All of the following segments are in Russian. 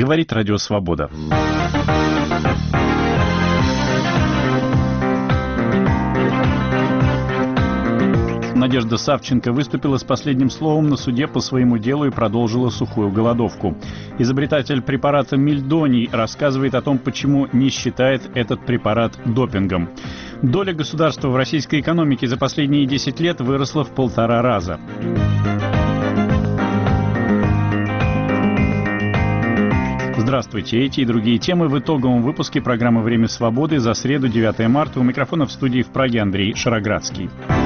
Говорит Радио Свобода. Надежда Савченко выступила с последним словом на суде по своему делу и продолжила сухую голодовку. Изобретатель препарата Мельдоний рассказывает о том, почему не считает этот препарат допингом. Доля государства в российской экономике за последние 10 лет выросла в 1,5 раза. Здравствуйте. Эти и другие темы в итоговом выпуске программы «Время свободы» за среду, 9 марта. У микрофона в студии в Праге Андрей Шароградский.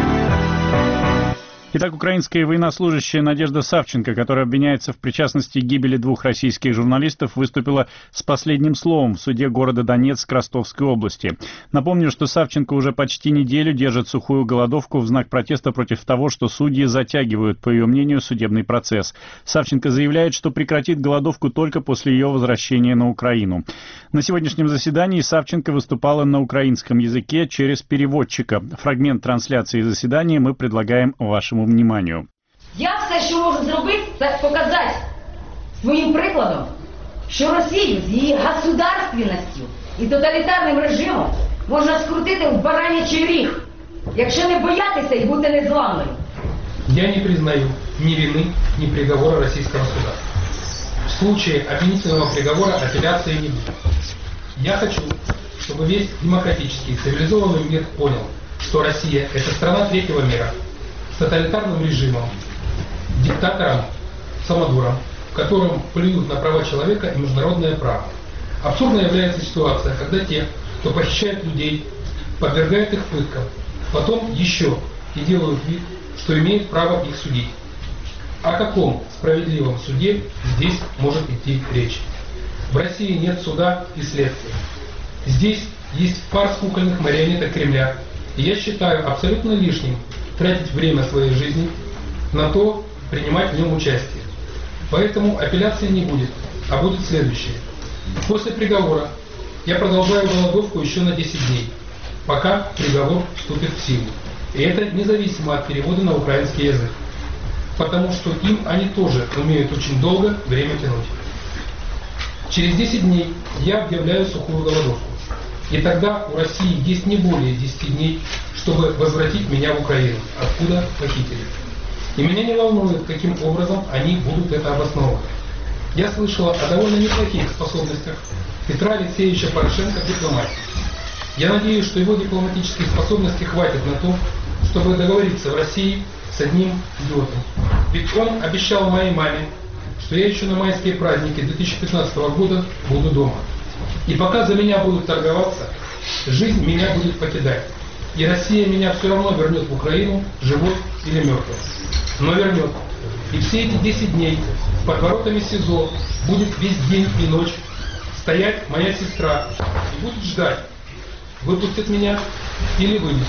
Итак, украинская военнослужащая Надежда Савченко, которая обвиняется в причастности к гибели 2 российских журналистов, выступила с последним словом в суде города Донецк Ростовской области. Напомню, что Савченко уже почти неделю держит сухую голодовку в знак протеста против того, что судьи затягивают, по ее мнению, судебный процесс. Савченко заявляет, что прекратит голодовку только после ее возвращения на Украину. На сегодняшнем заседании Савченко выступала на украинском языке через переводчика. Фрагмент трансляции заседания мы предлагаем вашему вниманию. Я все, що можу зробити, це показати своїм прикладом, що Росію з її государственністю і тоталітарним режимом можна скрутити в баранячий ріг, якщо не боятися і бути незламним. Я не признаю ни вины, ни приговора российского суда. В случае обвинительного приговора апелляции не будет. Я хочу, чтобы весь демократический цивилизованный мир понял, что Россия – это страна третьего мира, с тоталитарным режимом, диктатором, самодуром, в котором плюют на права человека и международное право. Абсурдной является ситуация, когда те, кто похищает людей, подвергает их пыткам, потом еще и делают вид, что имеют право их судить. О каком справедливом суде здесь может идти речь? В России нет суда и следствия. Здесь есть фарс кукольных марионеток Кремля, и я считаю абсолютно лишним тратить время своей жизни на то, принимать в нем участие. Поэтому апелляции не будет, а будет следующее. После приговора я продолжаю голодовку еще на 10 дней, пока приговор вступит в силу. И это независимо от перевода на украинский язык, потому что им они тоже умеют очень долго время тянуть. Через 10 дней я объявляю сухую голодовку. И тогда у России есть не более 10 дней, чтобы возвратить меня в Украину, откуда похитили. И меня не волнует, каким образом они будут это обосновывать. Я слышала о довольно неплохих способностях Петра Алексеевича Порошенко в дипломатии. Я надеюсь, что его дипломатические способности хватит на то, чтобы договориться в России с одним идиотом. Ведь он обещал моей маме, что я еще на майские праздники 2015 года буду дома. И пока за меня будут торговаться, жизнь меня будет покидать. И Россия меня все равно вернет в Украину, живой или мертвый. Но вернет. И все эти 10 дней под воротами СИЗО будет весь день и ночь стоять моя сестра и будет ждать, выпустят меня или вынесут.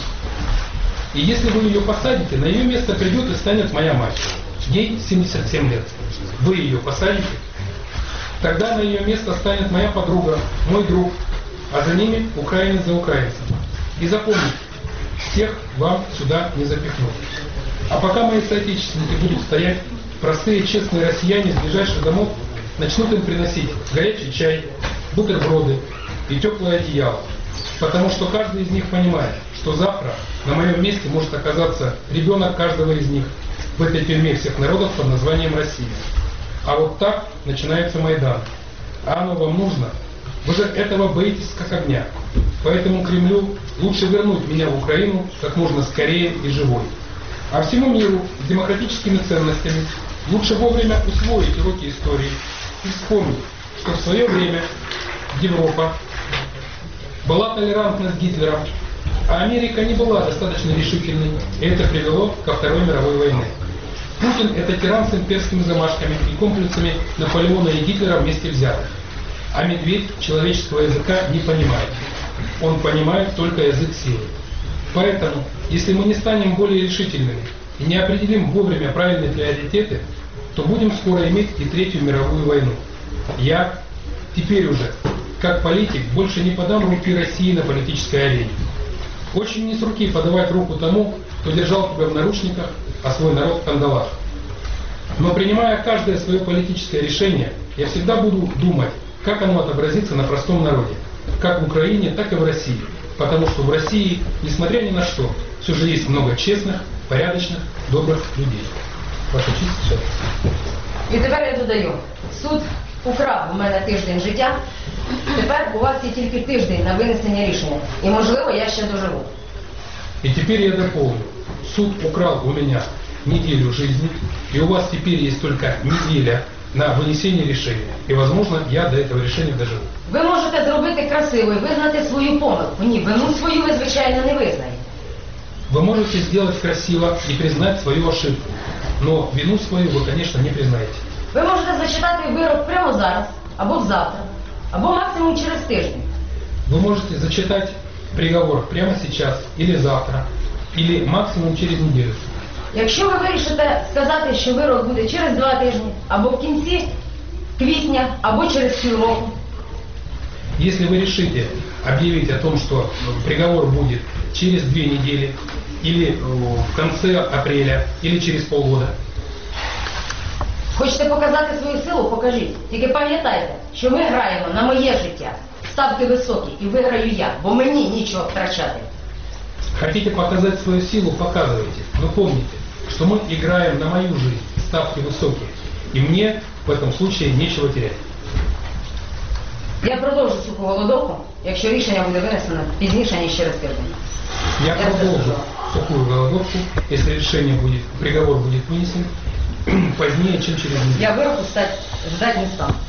И если вы ее посадите, на ее место придет и станет моя мать. Ей 77 лет. Вы ее посадите, тогда на ее место станет моя подруга, мой друг, а за ними украинец за украинцем. И запомните, всех вам сюда не запихнут. А пока мои соотечественники будут стоять, простые честные россияне с ближайших домов начнут им приносить горячий чай, бутерброды и теплое одеяло. Потому что каждый из них понимает, что завтра на моем месте может оказаться ребенок каждого из них в этой тюрьме всех народов под названием Россия. А вот так начинается Майдан. А оно вам нужно? Вы же этого боитесь как огня. Поэтому Кремлю лучше вернуть меня в Украину как можно скорее и живой. А всему миру с демократическими ценностями лучше вовремя усвоить уроки истории и вспомнить, что в свое время Европа была толерантна с Гитлером, а Америка не была достаточно решительной, и это привело ко Второй мировой войне. Путин – это тиран с имперскими замашками и комплексами Наполеона и Гитлера вместе взятых. А медведь человеческого языка не понимает. Он понимает только язык силы. Поэтому, если мы не станем более решительными и не определим вовремя правильные приоритеты, то будем скоро иметь и Третью мировую войну. Я теперь уже, как политик, больше не подам руки России на политической арене. Очень не с руки подавать руку тому, кто держал тебя в наручниках, а свой народ в кандалах. Но принимая каждое свое политическое решение, я всегда буду думать, как оно отобразится на простом народе, как в Украине, так и в России. Потому что в России, несмотря ни на что, все же есть много честных, порядочных, добрых людей. Ваша честь, все. І тепер я додаю, суд украв у мене тиждень життя, тепер у вас є тільки тиждень на винесення рішення. І можливо я ще доживу. И теперь я дополню. Суд украл у меня неделю жизни, и у вас теперь есть только неделя на вынесение решения. И, возможно, я до этого решения доживу. Ви можете зробити красиво і визнати свою помилку. Ні, вину свою ви, звичайно, не визнаєте. Вы можете сделать красиво и признать свою ошибку, но вину свою вы, конечно, не признаете. Ви можете зачитати вирок прямо зараз, або завтра, або максимум через тиждень. Вы можете зачитать приговор прямо сейчас или завтра, или максимум через неделю. Якщо ви вирішите сказати, що вирок буде через 2 тижні, або в кінці квітня, або через півроку, Если вы решите объявить о том, что приговор будет через 2 недели, или в конце апреля, или через полгода, хочете показати свою силу, покажіть. Тільки пам'ятайте, що ми граємо на моє життя. Ставки високі і виграю я, бо мені нічого втрачати. хотите показать свою силу, показывайте. Но помните, что мы играем на мою жизнь, ставки высокие, и мне в этом случае нечего терять. Я продовжу суху голодовку, якщо рішення буде винесено пізніше, ніж через тиждень. Я продолжу сухую голодовку, если решение будет, приговор будет вынесен позднее, чем через неделю. Я вироку ждать не стану.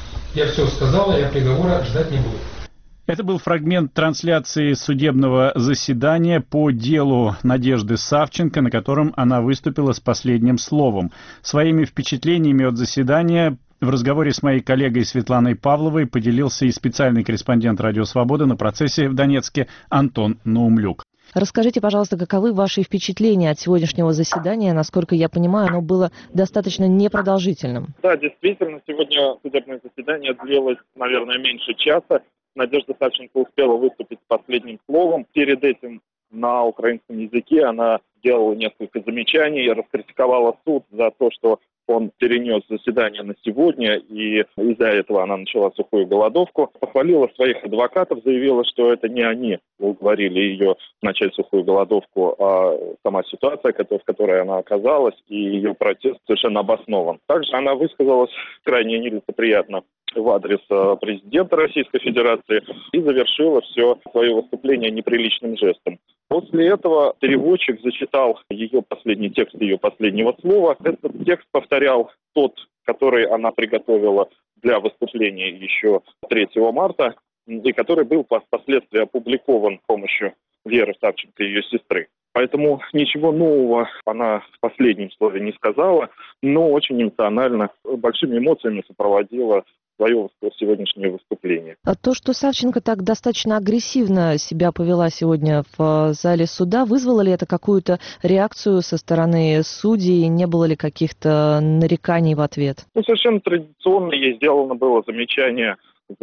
Я все сказала, я приговора ждать не буду. Это был фрагмент трансляции судебного заседания по делу Надежды Савченко, на котором она выступила с последним словом. Своими впечатлениями от заседания в разговоре с моей коллегой Светланой Павловой поделился и специальный корреспондент «Радио Свобода» на процессе в Донецке Антон Наумлюк. Расскажите, пожалуйста, каковы ваши впечатления от сегодняшнего заседания? Насколько я понимаю, оно было достаточно непродолжительным. Да, действительно, сегодня судебное заседание длилось, наверное, меньше часа. Надежда Савченко успела выступить с последним словом. Перед этим на украинском языке она сделала несколько замечаний, раскритиковала суд за то, что он перенес заседание на сегодня, и из-за этого она начала сухую голодовку. Похвалила своих адвокатов, заявила, что это не они уговорили ее начать сухую голодовку, а сама ситуация, в которой она оказалась, и ее протест совершенно обоснован. Также она высказалась крайне нелицеприятно в адрес президента Российской Федерации и завершила все свое выступление неприличным жестом. После этого переводчик зачитал ее последний текст ее последнего слова. Этот текст повторял тот, который она приготовила для выступления еще 3 марта, и который был впоследствии опубликован с помощью Веры Савченко, ее сестры. Поэтому ничего нового она в последнем слове не сказала, но очень эмоционально, большими эмоциями сопроводила свое сегодняшнее выступление. А то, что Савченко так достаточно агрессивно себя повела сегодня в зале суда, вызвало ли это какую-то реакцию со стороны судей? Не было ли каких-то нареканий в ответ? Совершенно традиционно ей сделано было замечание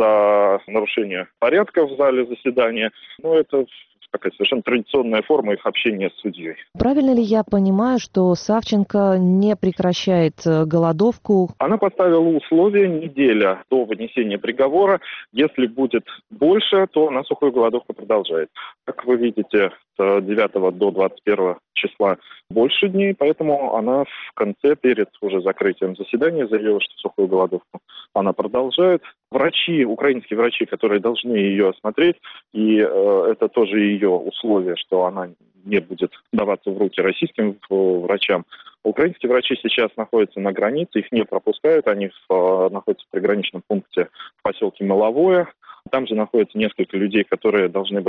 за нарушение порядка в зале заседания. Но это такая совершенно традиционная форма их общения с судьей. Правильно ли я понимаю, что Савченко не прекращает голодовку? Она поставила условие неделя до вынесения приговора. Если будет больше, то она сухую голодовку продолжает. Как вы видите, с 9 до 21 числа больше дней, поэтому она в конце, перед уже закрытием заседания, заявила, что сухую голодовку она продолжает. Врачи, украинские врачи, которые должны ее осмотреть, и это тоже ее условие, что она не будет даваться в руки российским врачам. Украинские врачи сейчас находятся на границе, их не пропускают, они находятся в приграничном пункте в поселке Маловое. Там же находится несколько людей, которые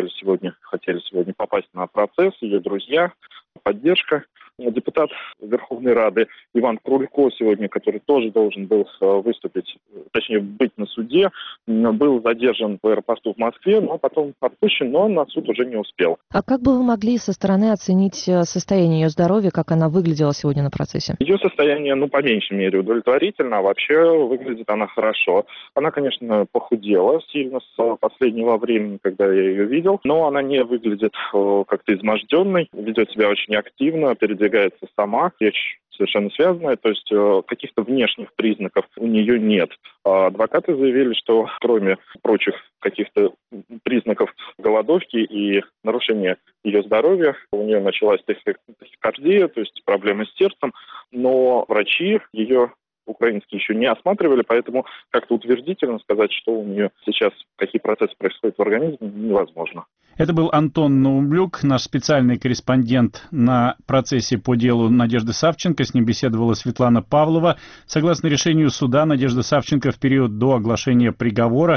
хотели сегодня попасть на процесс, ее друзья, поддержка. Депутат Верховной Рады Иван Крулько сегодня, который тоже должен был выступить, точнее быть на суде, был задержан в аэропорту в Москве, но потом отпущен, но на суд уже не успел. А как бы вы могли со стороны оценить состояние ее здоровья, как она выглядела сегодня на процессе? Ее состояние, по меньшей мере, удовлетворительно, а вообще выглядит она хорошо. Она, конечно, похудела сильно с последнего времени, когда я ее видел, но она не выглядит как-то изможденной, ведет себя очень активно, передвигается сама. Речь совершенно связанное, то есть каких-то внешних признаков у нее нет. А адвокаты заявили, что кроме прочих каких-то признаков голодовки и нарушения ее здоровья, у нее началась тахикардия, то есть проблемы с сердцем, но врачи ее украинские еще не осматривали, поэтому как-то утвердительно сказать, что у нее сейчас, какие процессы происходят в организме, невозможно. Это был Антон Наумлюк, наш специальный корреспондент на процессе по делу Надежды Савченко. С ним беседовала Светлана Павлова. Согласно решению суда, Надежда Савченко в период до оглашения приговора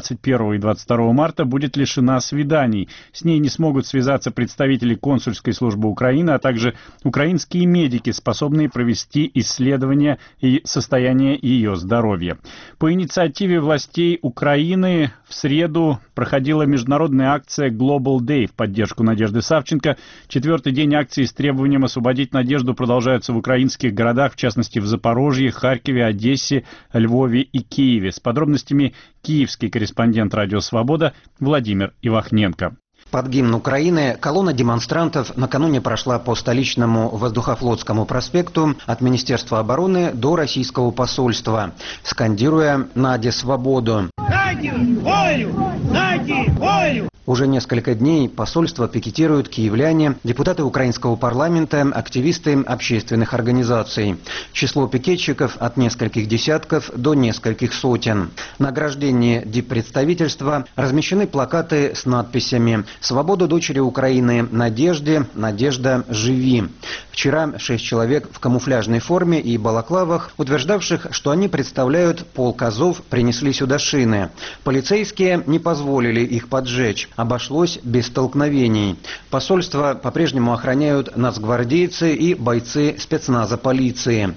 21 и 22 марта будет лишена свиданий. С ней не смогут связаться представители консульской службы Украины, а также украинские медики, способные провести исследование и состояние ее здоровья. По инициативе властей Украины в среду проходила международная акция Global Day в поддержку Надежды Савченко. 4-й день акции с требованием освободить Надежду продолжаются в украинских городах, в частности в Запорожье, Харькове, Одессе, Львове и Киеве. С подробностями киевский корреспондент «Радио Свобода» Владимир Ивахненко. Под гимн Украины колонна демонстрантов накануне прошла по столичному воздухофлотскому проспекту от Министерства обороны до российского посольства, скандируя «Наде свободу». Дайте волю! Дайте волю! Уже несколько дней посольство пикетируют киевляне, депутаты украинского парламента, активисты общественных организаций. Число пикетчиков от нескольких десятков до нескольких сотен. На ограждении диппредставительства размещены плакаты с надписями «Свобода дочери Украины Надежде, Надежда, живи». Вчера 6 человек в камуфляжной форме и балаклавах, утверждавших, что они представляют полк Азов, принесли сюда шины. Полицейские не позволили их поджечь. Обошлось без столкновений. Посольство по-прежнему охраняют нацгвардейцы и бойцы спецназа полиции.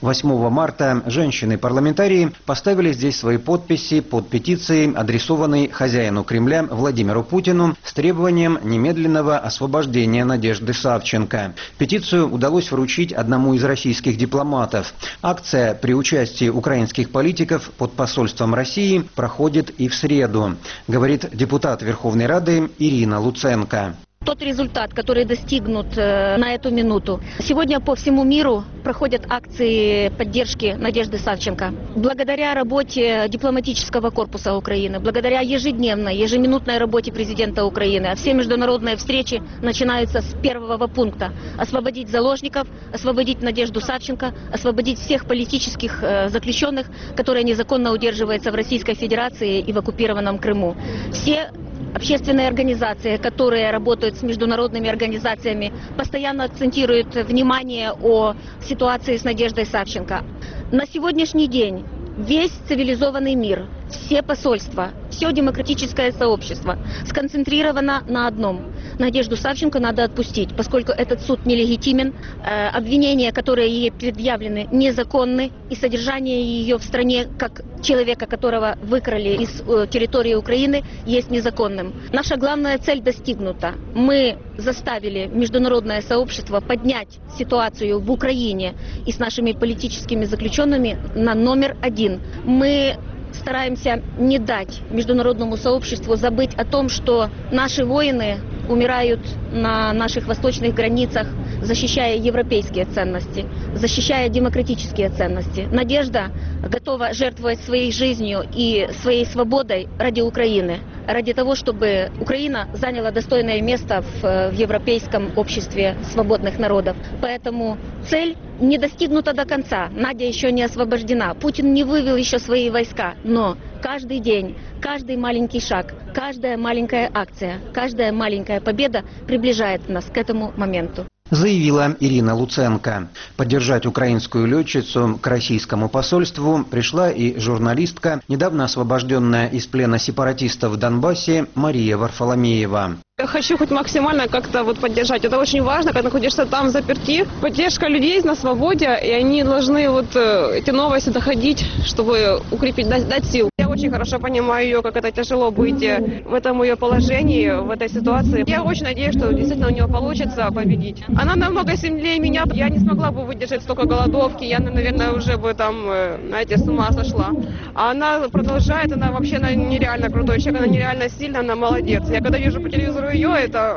8 марта женщины-парламентарии поставили здесь свои подписи под петицией, адресованной хозяину Кремля Владимиру Путину с требованием немедленного освобождения Надежды Савченко. Петицию удалось вручить одному из российских дипломатов. Акция при участии украинских политиков под посольством России проходит и в среду, говорит депутат Верховной Рады Ирина Луценко. Тот результат, который достигнут на эту минуту. Сегодня по всему миру проходят акции поддержки Надежды Савченко. Благодаря работе дипломатического корпуса Украины, благодаря ежедневной, ежеминутной работе президента Украины, а все международные встречи начинаются с первого пункта. Освободить заложников, освободить Надежду Савченко, освободить всех политических заключенных, которые незаконно удерживаются в Российской Федерации и в оккупированном Крыму. Все общественные организации, которые работают с международными организациями, постоянно акцентируют внимание о ситуации с Надеждой Савченко. На сегодняшний день весь цивилизованный мир, все посольства, все демократическое сообщество сконцентрировано на одном. Надежду Савченко надо отпустить, поскольку этот суд нелегитимен, обвинения, которые ей предъявлены, незаконны, и содержание ее в стране, как человека, которого выкрали из территории Украины, есть незаконным. Наша главная цель достигнута. Мы заставили международное сообщество поднять ситуацию в Украине и с нашими политическими заключенными на номер 1. Мы стараемся не дать международному сообществу забыть о том, что наши воины умирают на наших восточных границах, защищая европейские ценности, защищая демократические ценности. Надежда готова жертвовать своей жизнью и своей свободой ради Украины, ради того, чтобы Украина заняла достойное место в европейском обществе свободных народов. Поэтому цель не достигнута до конца. Надя еще не освобождена. Путин не вывел еще свои войска. Но каждый день, каждый маленький шаг, каждая маленькая акция, каждая маленькая победа приближает нас к этому моменту. Заявила Ирина Луценко. Поддержать украинскую летчицу к российскому посольству пришла и журналистка, недавно освобожденная из плена сепаратистов в Донбассе Мария Варфоломеева. Я хочу хоть максимально как-то поддержать. Это очень важно, когда находишься там заперти. Поддержка людей на свободе, и они должны эти новости доходить, чтобы укрепить, дать сил. Я очень хорошо понимаю ее, как это тяжело быть в этом ее положении, в этой ситуации. Я очень надеюсь, что действительно у нее получится победить. Она намного сильнее меня. Я не смогла бы выдержать столько голодовки. Я, наверное, уже бы там, знаете, с ума сошла. А она продолжает, она вообще нереально крутой человек, она нереально сильная, она молодец. Я когда вижу по телевизору ее,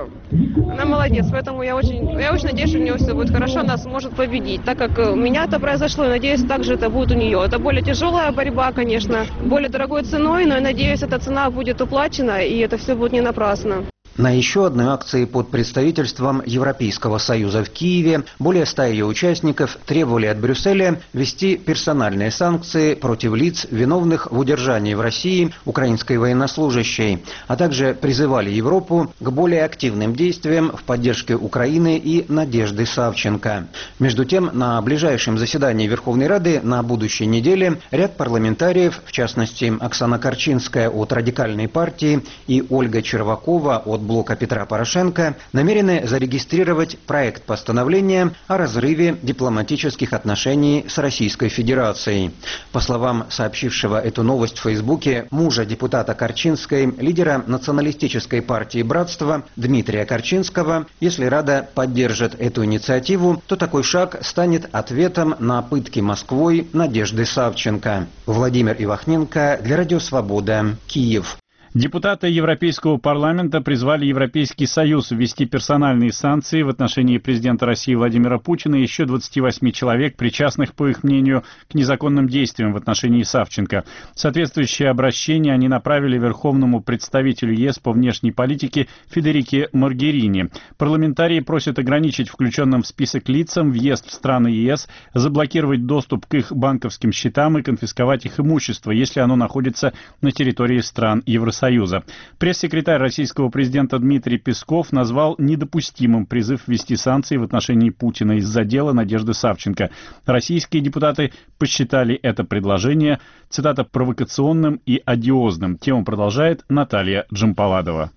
она молодец. Поэтому я очень надеюсь, что у нее все будет хорошо, она сможет победить. Так как у меня это произошло, и надеюсь, также это будет у нее. Это более тяжелая борьба, конечно, более дорогой ценой, но я надеюсь, эта цена будет уплачена, и это все будет не напрасно. На еще одной акции под представительством Европейского Союза в Киеве более 100 ее участников требовали от Брюсселя ввести персональные санкции против лиц, виновных в удержании в России украинской военнослужащей, а также призывали Европу к более активным действиям в поддержке Украины и Надежды Савченко. Между тем, на ближайшем заседании Верховной Рады на будущей неделе ряд парламентариев, в частности Оксана Корчинская от Радикальной партии и Ольга Червакова от блока Петра Порошенко, намерены зарегистрировать проект постановления о разрыве дипломатических отношений с Российской Федерацией. По словам сообщившего эту новость в Фейсбуке мужа депутата Корчинской, лидера националистической партии «Братство» Дмитрия Корчинского, если Рада поддержит эту инициативу, то такой шаг станет ответом на пытки Москвой Надежды Савченко. Владимир Ивахненко для Радио Свобода, Киев. Депутаты Европейского парламента призвали Европейский Союз ввести персональные санкции в отношении президента России Владимира Путина и еще 28 человек, причастных, по их мнению, к незаконным действиям в отношении Савченко. Соответствующее обращение они направили верховному представителю ЕС по внешней политике Федерике Могерини. Парламентарии просят ограничить включенным в список лицам въезд в страны ЕС, заблокировать доступ к их банковским счетам и конфисковать их имущество, если оно находится на территории стран Евросоюза. Пресс-секретарь российского президента Дмитрий Песков назвал недопустимым призыв ввести санкции в отношении Путина из-за дела Надежды Савченко. Российские депутаты посчитали это предложение, цитата, провокационным и одиозным. Тему продолжает Наталья Джампаладова.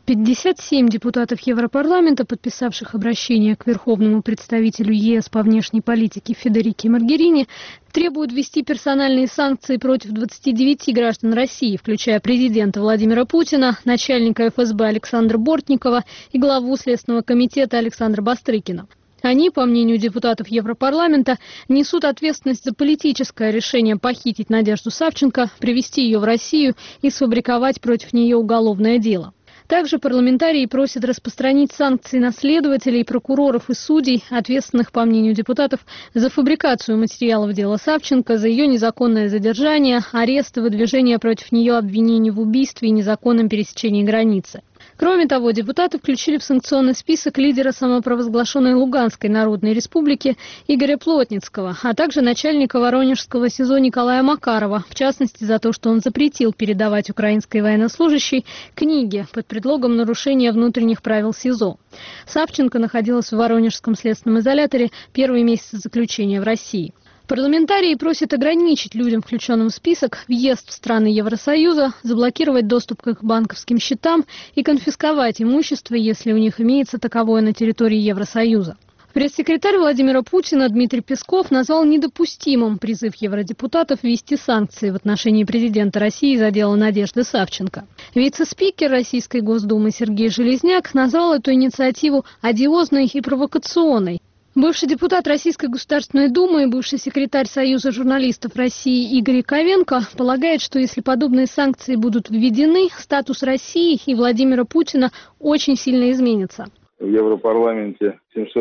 57 депутатов Европарламента, подписавших обращение к верховному представителю ЕС по внешней политике Федерике Могерини, требуют ввести персональные санкции против 29 граждан России, включая президента Владимира Путина, начальника ФСБ Александра Бортникова и главу Следственного комитета Александра Бастрыкина. Они, по мнению депутатов Европарламента, несут ответственность за политическое решение похитить Надежду Савченко, привезти ее в Россию и сфабриковать против нее уголовное дело. Также парламентарии просят распространить санкции на следователей, прокуроров и судей, ответственных, по мнению депутатов, за фабрикацию материалов дела Савченко, за ее незаконное задержание, арест и выдвижение против нее обвинений в убийстве и незаконном пересечении границы. Кроме того, депутаты включили в санкционный список лидера самопровозглашенной Луганской Народной Республики Игоря Плотницкого, а также начальника Воронежского СИЗО Николая Макарова, в частности за то, что он запретил передавать украинской военнослужащей книги под предлогом нарушения внутренних правил СИЗО. Савченко находилась в Воронежском следственном изоляторе первые месяцы заключения в России. Парламентарии просят ограничить людям, включенным в список, въезд в страны Евросоюза, заблокировать доступ к их банковским счетам и конфисковать имущество, если у них имеется таковое на территории Евросоюза. Пресс-секретарь Владимира Путина Дмитрий Песков назвал недопустимым призыв евродепутатов ввести санкции в отношении президента России за дело Надежды Савченко. Вице-спикер Российской Госдумы Сергей Железняк назвал эту инициативу одиозной и провокационной. Бывший депутат Российской Государственной Думы и бывший секретарь Союза журналистов России Игорь Яковенко полагает, что если подобные санкции будут введены, статус России и Владимира Путина очень сильно изменится. В Европарламенте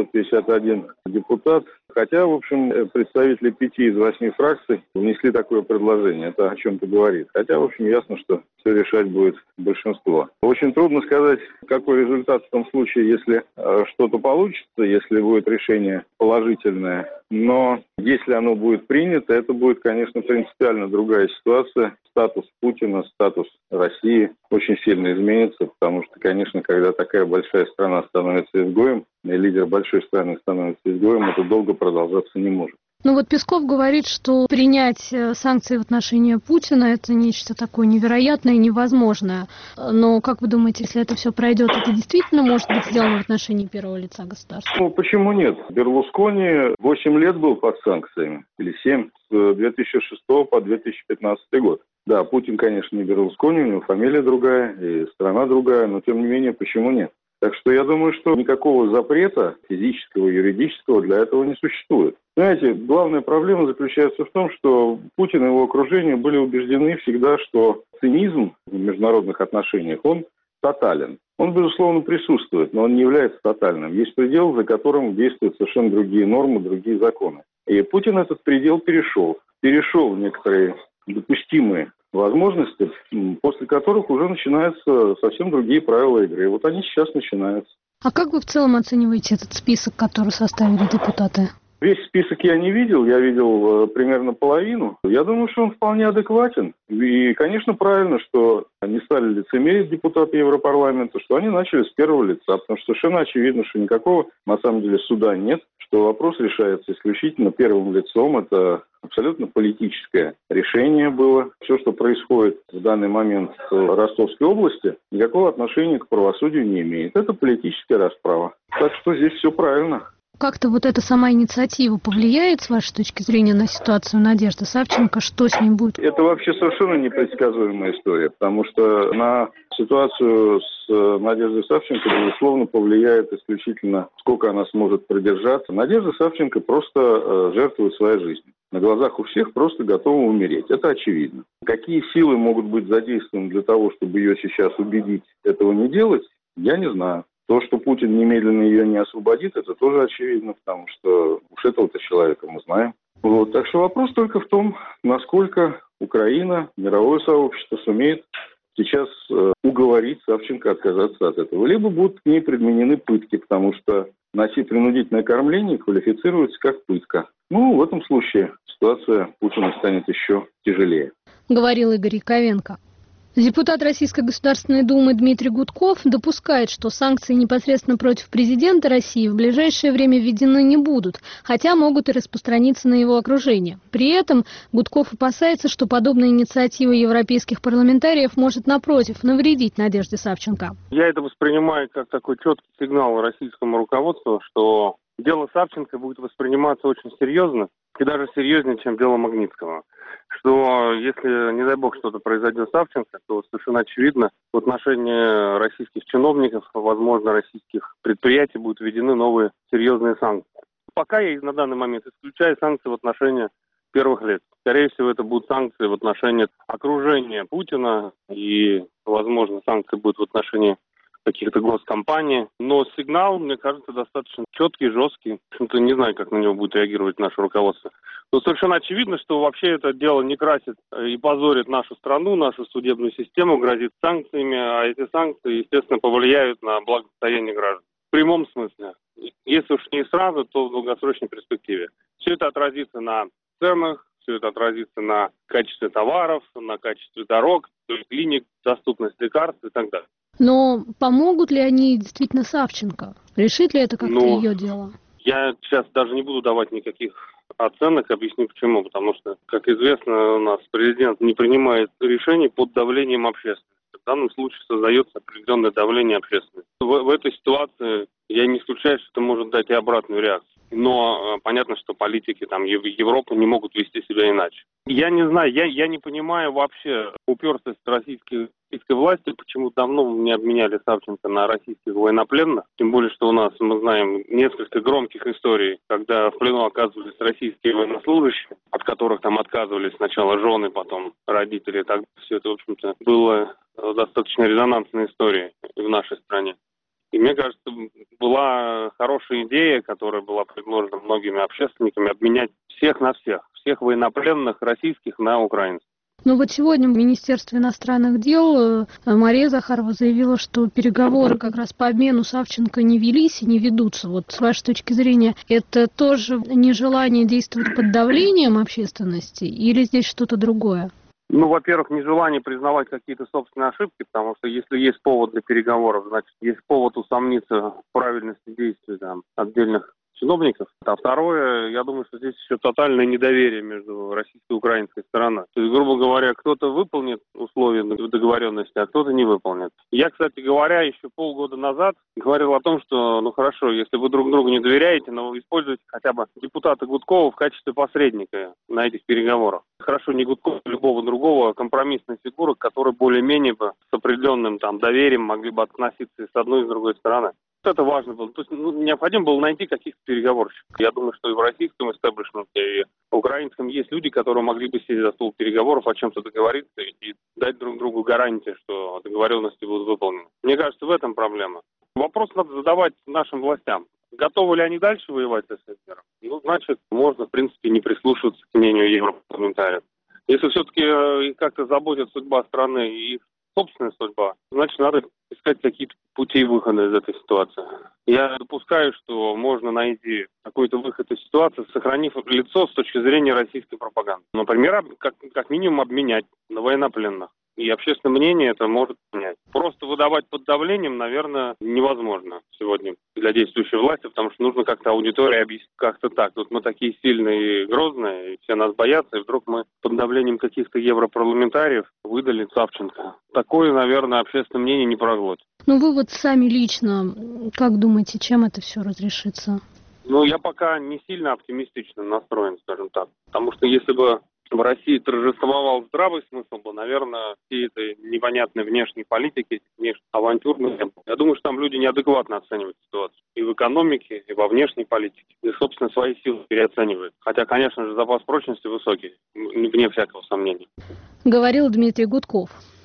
751 депутат, хотя, в общем, представители 5 из 8 фракций внесли такое предложение. Это о чем-то говорит. Хотя, в общем, ясно, что все решать будет большинство. Очень трудно сказать, какой результат в том случае, если что-то получится, если будет решение положительное. Но если оно будет принято, это будет, конечно, принципиально другая ситуация. Статус Путина, статус России очень сильно изменится, потому что, конечно, когда такая большая страна становится изгоем, и лидер большой страны становится изгоем, это долго продолжаться не может. Ну вот Песков говорит, что принять санкции в отношении Путина – это нечто такое невероятное и невозможное. Но как вы думаете, если это все пройдет, это действительно может быть сделано в отношении первого лица государства? Ну почему нет? Берлускони 8 лет был под санкциями, или 7, с 2006 по 2015 год. Да, Путин, конечно, не Берлускони, у него фамилия другая и страна другая, но тем не менее, почему нет? Так что я думаю, что никакого запрета физического, юридического для этого не существует. Знаете, главная проблема заключается в том, что Путин и его окружение были убеждены всегда, что цинизм в международных отношениях, он тотален. Он, безусловно, присутствует, но он не является тотальным. Есть предел, за которым действуют совершенно другие нормы, другие законы. И Путин этот предел перешел. Перешел в некоторые допустимые возможности, после которых уже начинаются совсем другие правила игры. Вот они сейчас начинаются. А как вы в целом оцениваете этот список, который составили депутаты? Весь список я не видел, я видел примерно половину. Я думаю, что он вполне адекватен. И, конечно, правильно, что не стали лицемерить депутаты Европарламента, что они начали с первого лица, потому что совершенно очевидно, что никакого, на самом деле, суда нет, что вопрос решается исключительно первым лицом. Это абсолютно политическое решение было. Все, что происходит в данный момент в Ростовской области, никакого отношения к правосудию не имеет. Это политическая расправа. Так что здесь все правильно. Как-то вот эта сама инициатива повлияет, с вашей точки зрения, на ситуацию Надежды Савченко? Что с ним будет? Это вообще совершенно непредсказуемая история, потому что на ситуацию с Надеждой Савченко, безусловно, повлияет исключительно, сколько она сможет продержаться. Надежда Савченко просто жертвует своей жизнью. На глазах у всех просто готова умереть. Это очевидно. Какие силы могут быть задействованы для того, чтобы ее сейчас убедить этого не делать, я не знаю. То, что Путин немедленно ее не освободит, это тоже очевидно, потому что уж этого-то человека мы знаем. Вот. Так что вопрос только в том, насколько Украина, мировое сообщество сумеет сейчас уговорить Савченко отказаться от этого. Либо будут к ней применены пытки, потому что принудительное кормление квалифицируется как пытка. Ну, в этом случае ситуация Путина станет еще тяжелее. Говорил Игорь Яковенко. Депутат Российской Государственной Думы Дмитрий Гудков допускает, что санкции непосредственно против президента России в ближайшее время введены не будут, хотя могут и распространиться на его окружение. При этом Гудков опасается, что подобная инициатива европейских парламентариев может, напротив, навредить Надежде Савченко. Я это воспринимаю как такой четкий сигнал российскому руководству, что дело Савченко будет восприниматься очень серьезно, и даже серьезнее, чем дело Магнитского. Что если, не дай бог, что-то произойдет с Савченко, то совершенно очевидно, в отношении российских чиновников, возможно, российских предприятий будут введены новые серьезные санкции. Пока я на данный момент исключаю санкции в отношении первых лиц. Скорее всего, это будут санкции в отношении окружения Путина, и, возможно, санкции будут в отношении каких-то госкомпаний. Но сигнал, мне кажется, достаточно четкий, жесткий. Не знаю, как на него будет реагировать наше руководство. Но совершенно очевидно, что вообще это дело не красит и позорит нашу страну, нашу судебную систему, грозит санкциями, а эти санкции, естественно, повлияют на благосостояние граждан. В прямом смысле. Если уж не сразу, то в долгосрочной перспективе. Все это отразится на ценах, все это отразится на качестве товаров, на качестве дорог, клиник, доступность лекарств и так далее. Но помогут ли они действительно Савченко? Решит ли это как-то ее дело? Я сейчас даже не буду давать никаких оценок, объясню почему. Потому что, как известно, у нас президент не принимает решений под давлением общественности. В данном случае создается определенное давление общественности. В этой ситуации я не исключаю, что это может дать и обратную реакцию. Но понятно, что политики там Европы не могут вести себя иначе. Я не знаю, я не понимаю вообще упертость российской власти, почему давно не обменяли Савченко на российских военнопленных. Тем более, что у нас, мы знаем, несколько громких историй, когда в плену оказывались российские военнослужащие, от которых там отказывались сначала жены, потом родители. Так все это, в общем-то, было достаточно резонансной историей в нашей стране. И мне кажется, была хорошая идея, которая была предложена многими общественниками, обменять всех на всех военнопленных российских на украинцев. Ну вот сегодня в Министерстве иностранных дел Мария Захарова заявила, что переговоры как раз по обмену Савченко не велись и не ведутся. Вот с вашей точки зрения, это тоже нежелание действовать под давлением общественности или здесь что-то другое? Ну, во-первых, нежелание признавать какие-то собственные ошибки, потому что если есть повод для переговоров, значит, есть повод усомниться в правильности действий там, отдельных чиновников. А второе, я думаю, что здесь еще тотальное недоверие между российской и украинской стороной. То есть, грубо говоря, кто-то выполнит условия договоренности, а кто-то не выполнит. Я, кстати говоря, еще полгода назад говорил о том, что, ну хорошо, если вы друг другу не доверяете, но используйте хотя бы депутата Гудкова в качестве посредника на этих переговорах. Хорошо, не Гудкова, а любого другого компромиссной фигуры, которые более-менее бы с определенным там доверием могли бы относиться и с одной, и с другой стороны. Это важно было. То есть необходимо было найти каких-то переговорщиков. Я думаю, что и в российском истеблишменте, и в украинском есть люди, которые могли бы сесть за стол переговоров, о чем-то договориться и дать друг другу гарантии, что договоренности будут выполнены. Мне кажется, в этом проблема. Вопрос надо задавать нашим властям. Готовы ли они дальше воевать с СССР? Ну, значит, можно, в принципе, не прислушиваться к мнению европарламентариев. Если все-таки как-то заботит судьба страны и собственная судьба, значит, надо искать какие-то пути выхода из этой ситуации. Я допускаю, что можно найти какой-то выход из ситуации, сохранив лицо с точки зрения российской пропаганды. Например, как минимум обменять на военнопленных. И общественное мнение это может понять. Просто выдавать под давлением, наверное, невозможно сегодня для действующей власти, потому что нужно как-то аудитории объяснить как-то так. Вот мы такие сильные и грозные, и все нас боятся, и вдруг мы под давлением каких-то европарламентариев выдали Савченко. Такое, наверное, общественное мнение не проглотит. Ну вы вот сами лично, как думаете, чем это все разрешится? Ну, я пока не сильно оптимистично настроен, скажем так. Потому что если бы в России торжествовал здравый смысл, бы, наверное, всей этой непонятной внешней политики, внешней авантюрной, я думаю, что там люди неадекватно оценивают ситуацию. И в экономике, и во внешней политике. И, собственно, свои силы переоценивают. Хотя, конечно же, запас прочности высокий, вне всякого сомнения. Говорил Дмитрий Гудков.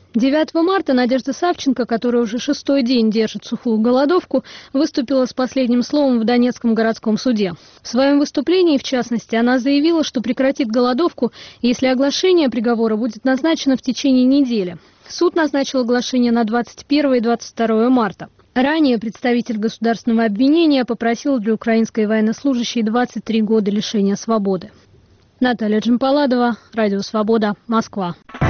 9 марта Надежда Савченко, которая уже 6-й день держит сухую голодовку, выступила с последним словом в Донецком городском суде. В своем выступлении, в частности, она заявила, что прекратит голодовку, если оглашение приговора будет назначено в течение недели. Суд назначил оглашение на 21 и 22 марта. Ранее представитель государственного обвинения попросил для украинской военнослужащей 23 года лишения свободы. Наталья Джампаладова, Радио Свобода, Москва.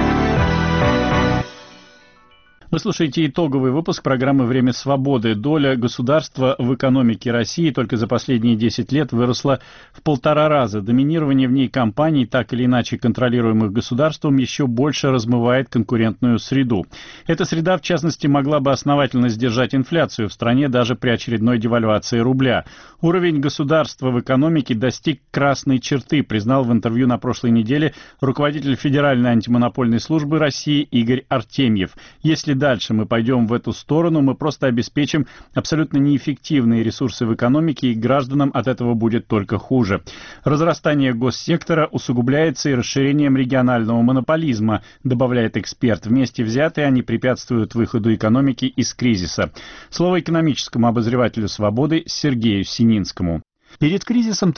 Вы слушаете итоговый выпуск программы «Время свободы». Доля государства в экономике России только за последние 10 лет выросла в 1,5 раза. Доминирование в ней компаний, так или иначе контролируемых государством, еще больше размывает конкурентную среду. Эта среда, в частности, могла бы основательно сдержать инфляцию в стране даже при очередной девальвации рубля. Уровень государства в экономике достиг красной черты, признал в интервью на прошлой неделе руководитель Федеральной антимонопольной службы России Игорь Артемьев. Если дальше мы пойдем в эту сторону, мы просто обеспечим абсолютно неэффективные ресурсы в экономике, и гражданам от этого будет только хуже. Разрастание госсектора усугубляется и расширением регионального монополизма, добавляет эксперт. Вместе взятые они препятствуют выходу экономики из кризиса. Слово экономическому обозревателю «Свободы» Сергею Сининскому. Перед кризисом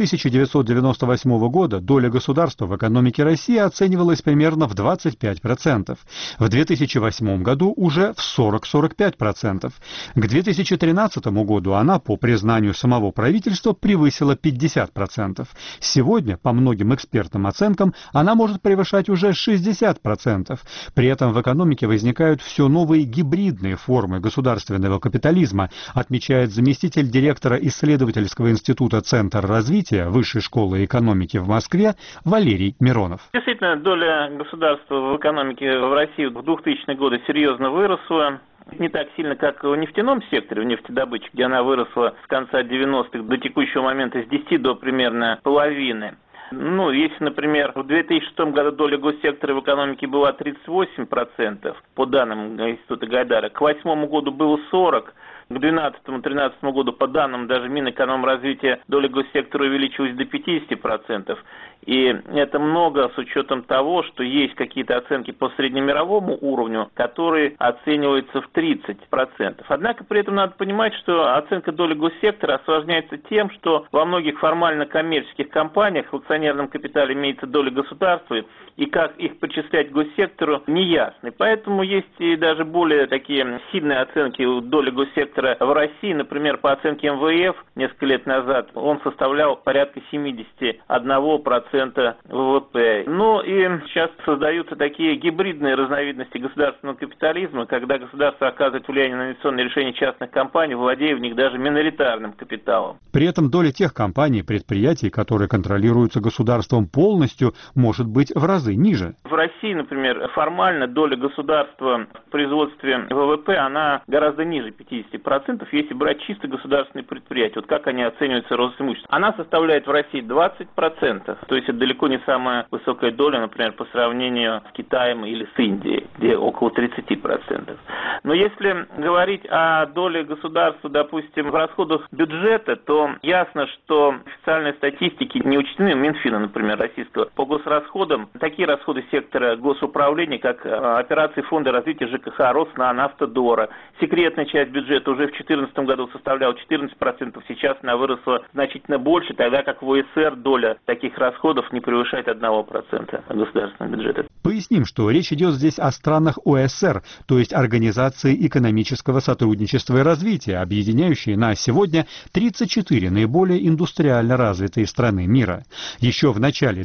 1998 года доля государства в экономике России оценивалась примерно в 25%. В 2008 году уже в 40-45%. К 2013 году она, по признанию самого правительства, превысила 50%. Сегодня, по многим экспертным оценкам, она может превышать уже 60%. При этом в экономике возникают все новые гибридные формы государственного капитализма, отмечает заместитель директора исследовательского института Центр развития Высшей школы экономики в Москве Валерий Миронов. Действительно, доля государства в экономике в России в 2000-е годы серьезно выросла. Не так сильно, как в нефтяном секторе, в нефтедобыче, где она выросла с конца 90-х до текущего момента с 10 до примерно половины. Ну, если, например, в 2006 году доля госсектора в экономике была 38%, по данным Института Гайдара, к 2008 году было 40%. К 2012-2013 году, по данным даже Минэкономразвития, доля госсектора увеличилась до 50%. И это много с учетом того, что есть какие-то оценки по среднемировому уровню, которые оцениваются в 30%. Однако при этом надо понимать, что оценка доли госсектора осложняется тем, что во многих формально коммерческих компаниях в акционерном капитале имеется доля государства, и как их причислять к госсектору, неясно. И поэтому есть и даже более такие сильные оценки доли госсектора сектора в России, например, по оценке МВФ несколько лет назад, он составлял порядка 71% ВВП. Ну и сейчас создаются такие гибридные разновидности государственного капитализма, когда государство оказывает влияние на инвестиционные решения частных компаний, владея в них даже миноритарным капиталом. При этом доля тех компаний, предприятий, которые контролируются государством полностью, может быть в разы ниже. В России, например, формально доля государства в производстве ВВП, она гораздо ниже 50%, если брать чисто государственные предприятия. Вот как они оцениваются рост имущества. Она составляет в России 20%, то есть это далеко не самая высокая доля, например, по сравнению с Китаем или с Индией, где около 30%. Но если говорить о доле государства, допустим, в расходах бюджета, то ясно, что официальные статистики не учтены, Минфина, например, российского, по госрасходам. Такие расходы сектора госуправления, как операции Фонда развития ЖКХ, Роснана, Автодора. Секретная часть бюджета уже в 2014 году составляла 14%, сейчас она выросла значительно больше, тогда как в ОСР доля таких расходов не превышает 1% государственного бюджета. Поясним, что речь идет здесь о странах ОСР, то есть Организации экономического сотрудничества и развития, объединяющей на сегодня 34 наиболее индустриально развитые страны мира. Еще в начале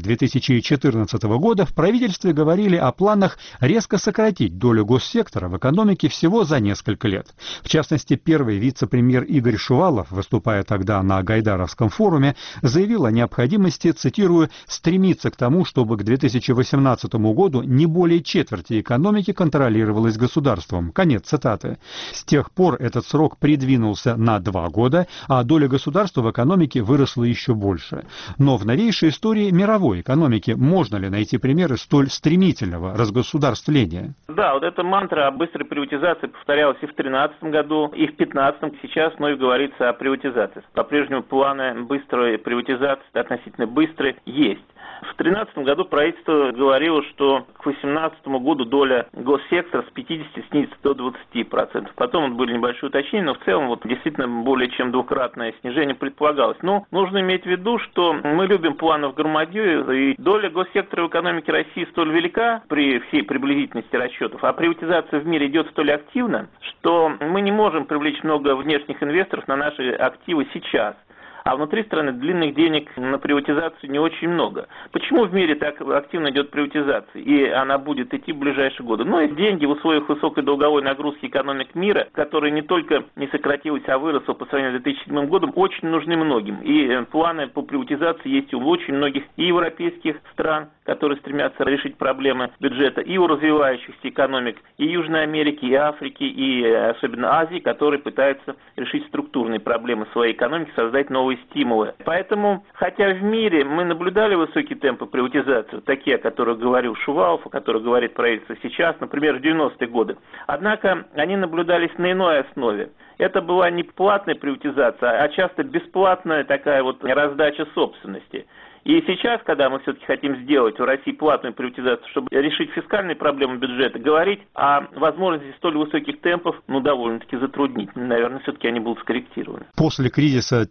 2014 года в правительстве говорили о планах резко сократить долю госсектора в экономике всего за несколько лет. В частности, первый вице-премьер Игорь Шувалов, выступая тогда на Гайдаровском форуме, заявил о необходимости, цитирую, «стремиться к тому, чтобы к 2018 году не более четверти экономики контролировалась государством». Конец цитаты. С тех пор этот срок придвинулся на 2 года, а доля государства в экономике выросла еще больше. Но в новейшей истории мировой экономики можно ли найти примеры столь стремительного разгосударствления? Да, вот эта мантра о быстрой приватизации повторялась и в 2013 году, и в 2015, сейчас вновь говорится о приватизации. По-прежнему планы быстрой приватизации, относительно быстрой, есть. В 2013 году правительство говорило, что к 2018 году доля госсектора с 50 снизится до 20%. Потом были небольшие уточнения, но в целом вот действительно более чем двукратное снижение предполагалось. Но нужно иметь в виду, что мы любим планы в громадью, и доля госсектора в экономике России столь велика при всей приблизительности расчетов, а приватизация в мире идет столь активно, что мы не можем привлечь много внешних инвесторов на наши активы сейчас. А внутри страны длинных денег на приватизацию не очень много. Почему в мире так активно идет приватизация? И она будет идти в ближайшие годы. Но и деньги в условиях высокой долговой нагрузки экономик мира, которая не только не сократилась, а выросла по сравнению с 2007 годом, очень нужны многим. И планы по приватизации есть у очень многих и европейских стран, которые стремятся решить проблемы бюджета, и у развивающихся экономик и Южной Америки, и Африки, и особенно Азии, которые пытаются решить структурные проблемы своей экономики, создать новые стимулы. Поэтому, хотя в мире мы наблюдали высокие темпы приватизации, такие, о которых говорил Шувалов, о которых говорит правительство сейчас, например, в 90-е годы, однако они наблюдались на иной основе. Это была не платная приватизация, а часто бесплатная такая вот раздача собственности. И сейчас, когда мы все-таки хотим сделать в России платную приватизацию, чтобы решить фискальные проблемы бюджета, говорить о возможности столь высоких темпов, довольно-таки затруднительно. Наверное, все-таки они будут скорректированы. После кризиса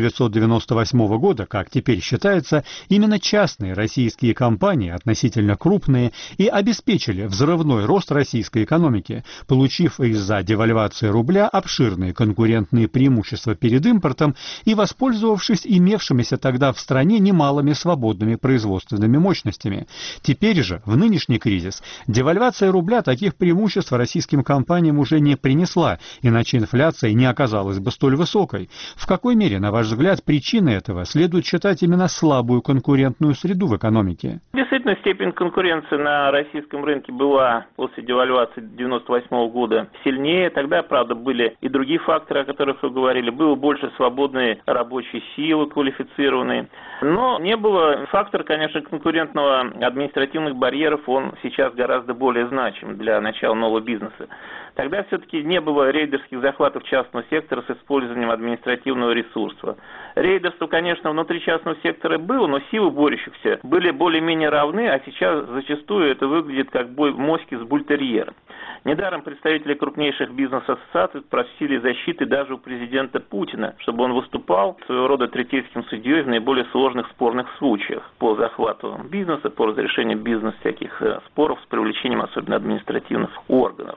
1998 года, как теперь считается, именно частные российские компании, относительно крупные, и обеспечили взрывной рост российской экономики, получив из-за девальвации рубля обширные конкурентные преимущества перед импортом и воспользовавшись имевшимися тогда в стране немало свободными производственными мощностями. Теперь же, в нынешний кризис, девальвация рубля таких преимуществ российским компаниям уже не принесла, иначе инфляция не оказалась бы столь высокой. В какой мере, на ваш взгляд, причиной этого следует считать именно слабую конкурентную среду в экономике? Действительно, степень конкуренции на российском рынке была после девальвации 1998 года сильнее. Тогда, правда, были и другие факторы, о которых вы говорили. Было больше свободной рабочей силы, квалифицированной. Но не было. Фактор, конечно, конкурентного административных барьеров, он сейчас гораздо более значим для начала нового бизнеса. Тогда все-таки не было рейдерских захватов частного сектора с использованием административного ресурса. Рейдерство, конечно, внутри частного сектора было, но силы борющихся были более-менее равны, а сейчас зачастую это выглядит как бой моськи с бультерьером. Недаром представители крупнейших бизнес-ассоциаций просили защиты даже у президента Путина, чтобы он выступал своего рода третейским судьей в наиболее сложных спорных случаях по захвату бизнеса, по разрешению бизнес всяких споров с привлечением особенно административных органов.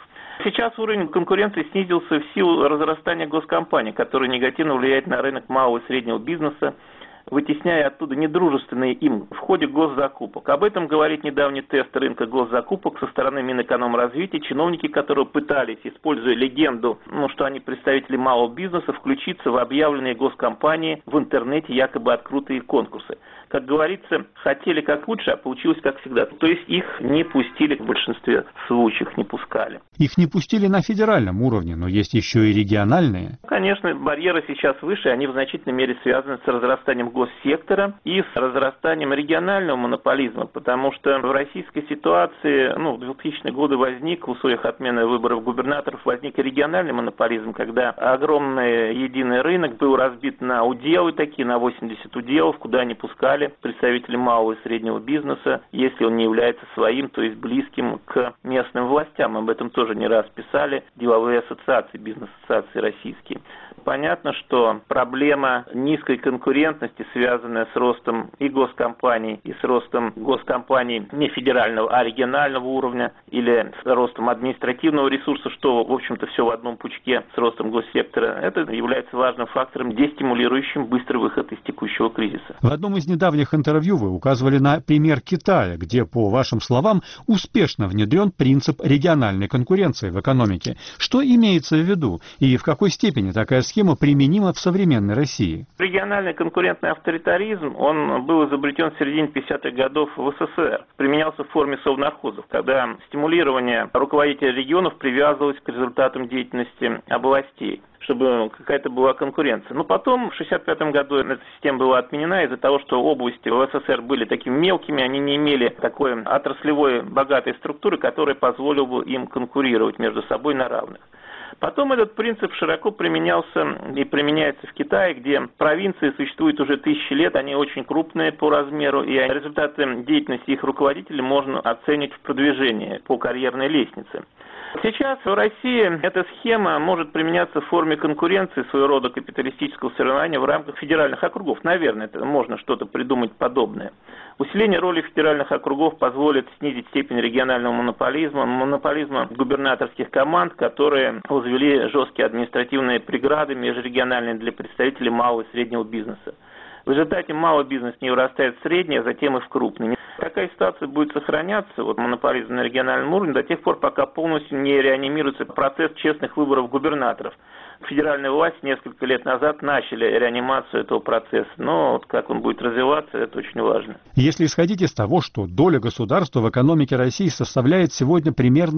Сейчас уровень конкуренции снизился в силу разрастания госкомпаний, которые негативно влияют на рынок малого и среднего бизнеса, вытесняя оттуда недружественные им в ходе госзакупок. Об этом говорит недавний тест рынка госзакупок со стороны Минэкономразвития. Чиновники, которые пытались, используя легенду, что они представители малого бизнеса, включиться в объявленные госкомпании в интернете, якобы открытые конкурсы. Как говорится, хотели как лучше, а получилось как всегда. То есть их не пустили, в большинстве случаев не пускали. Их не пустили на федеральном уровне, но есть еще и региональные. Конечно, барьеры сейчас выше, они в значительной мере связаны с разрастанием госсектора и с разрастанием регионального монополизма, потому что в российской ситуации, в 2000-е годы возник, в условиях отмены выборов губернаторов, возник и региональный монополизм, когда огромный единый рынок был разбит на уделы такие, на 80 уделов, куда не пускали представители малого и среднего бизнеса, если он не является своим, то есть близким к местным властям. Об этом тоже не раз писали деловые ассоциации, бизнес-ассоциации российские. Понятно, что проблема низкой конкурентности, связанная с ростом и госкомпаний, и с ростом госкомпаний не федерального, а регионального уровня, или с ростом административного ресурса, что, в общем-то, все в одном пучке с ростом госсектора, это является важным фактором, дестимулирующим быстрый выход из текущего кризиса. В одном из недавних интервью вы указывали на пример Китая, где, по вашим словам, успешно внедрен принцип региональной конкуренции в экономике. Что имеется в виду и в какой степени такая схема применима в современной России? Региональный конкурентный авторитаризм, он был изобретен в середине 50-х годов в СССР. Применялся в форме совнархозов, когда стимулирование руководителей регионов привязывалось к результатам деятельности областей, чтобы какая-то была конкуренция. Но потом, в 1965 году, эта система была отменена из-за того, что области в СССР были такими мелкими, они не имели такой отраслевой богатой структуры, которая позволила бы им конкурировать между собой на равных. Потом этот принцип широко применялся и применяется в Китае, где провинции существуют уже тысячи лет, они очень крупные по размеру, и результаты деятельности их руководителей можно оценить в продвижении по карьерной лестнице. Сейчас в России эта схема может применяться в форме конкуренции, своего рода капиталистического соревнования в рамках федеральных округов. Наверное, это можно что-то придумать подобное. Усиление роли федеральных округов позволит снизить степень регионального монополизма губернаторских команд, которые возвели жесткие административные преграды межрегиональные для представителей малого и среднего бизнеса. В результате малый бизнес не вырастает в средний, а затем и в крупный. Такая ситуация будет сохраняться, монополизм на региональном уровне, до тех пор, пока полностью не реанимируется процесс честных выборов губернаторов. Федеральные власти несколько лет назад начали реанимацию этого процесса, но как он будет развиваться, это очень важно. Если исходить из того, что доля государства в экономике России составляет сегодня примерно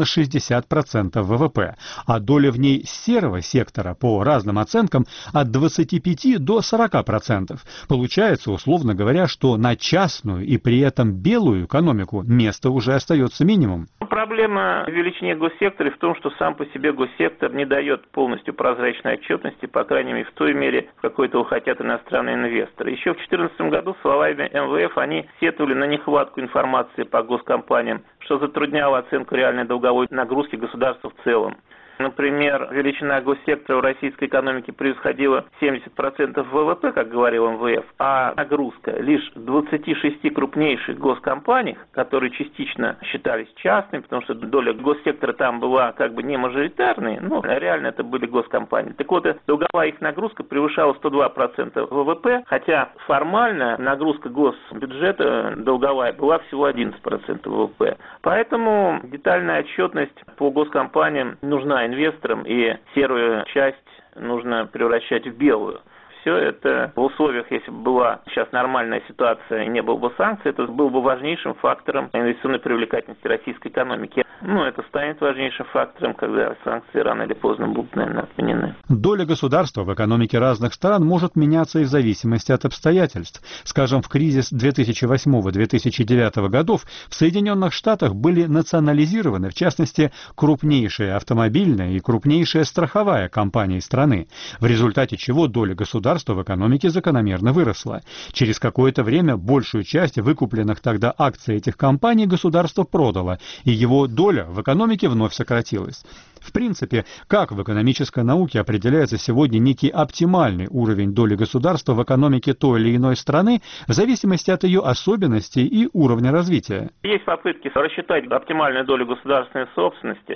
60% ВВП, а доля в ней серого сектора, по разным оценкам, от 25 до 40%, получается, условно говоря, что на частную и при этом белую экономику места уже остается минимум. Проблема в величине госсектора в том, что сам по себе госсектор не дает полностью прозрачной отчетности, по крайней мере, в той мере, в какой этого хотят иностранные инвесторы. Еще в 2014 году словами МВФ они сетовали на нехватку информации по госкомпаниям, что затрудняло оценку реальной долговой нагрузки государства в целом. Например, величина госсектора в российской экономике превосходила 70% ВВП, как говорил МВФ, а нагрузка лишь в 26 крупнейших госкомпаниях, которые частично считались частными, потому что доля госсектора там была не мажоритарной, но реально это были госкомпании. Так вот, долговая их нагрузка превышала 102% ВВП, хотя формально нагрузка госбюджета долговая была всего 11% ВВП. Поэтому детальная отчетность по госкомпаниям нужна инвесторам, и серую часть нужно превращать в белую. Все это в условиях, если бы была сейчас нормальная ситуация и не было бы санкций, это был бы важнейшим фактором инвестиционной привлекательности российской экономики. Это станет важнейшим фактором, когда санкции рано или поздно будут, наверное, отменены. Доля государства в экономике разных стран может меняться и в зависимости от обстоятельств. Скажем, в кризис 2008-2009 годов в Соединенных Штатах были национализированы, в частности, крупнейшая автомобильная и крупнейшая страховая компании страны, в результате чего доля государства в экономике закономерно выросла. Через какое-то время большую часть выкупленных тогда акций этих компаний государство продало, и его доля в экономике вновь сократилась. В принципе, как в экономической науке определяется сегодня некий оптимальный уровень доли государства в экономике той или иной страны в зависимости от ее особенностей и уровня развития? Есть попытки рассчитать оптимальную долю государственной собственности.